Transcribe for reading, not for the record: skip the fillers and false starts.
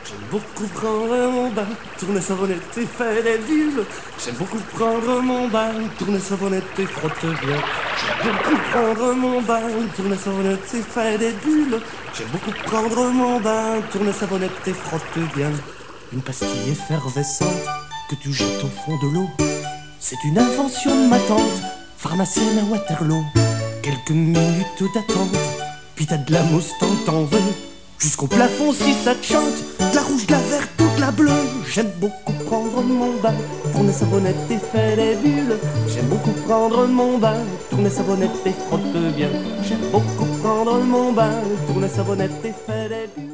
J'aime beaucoup prendre mon bain, tourner savonnette et faire des bulles. J'aime beaucoup prendre mon bain, tourner savonnette et frotter bien. J'aime beaucoup prendre mon bain, tourner savonnette et faire des bulles. J'aime beaucoup prendre mon bain, tourner savonnette et frotter bien. Une pastille effervescente que tu jettes au fond de l'eau. C'est une invention de ma tante, pharmacienne à Waterloo. Quelques minutes d'attente, puis t'as de la mousse t'en veux. Jusqu'au plafond si ça te chante, de la rouge, de la verte ou de la bleue. J'aime beaucoup prendre mon bain, tourner savonnette et faire des bulles. J'aime beaucoup prendre mon bain, tourner savonnette et frotte bien. J'aime beaucoup prendre mon bain, tourner savonnette et faire des bulles.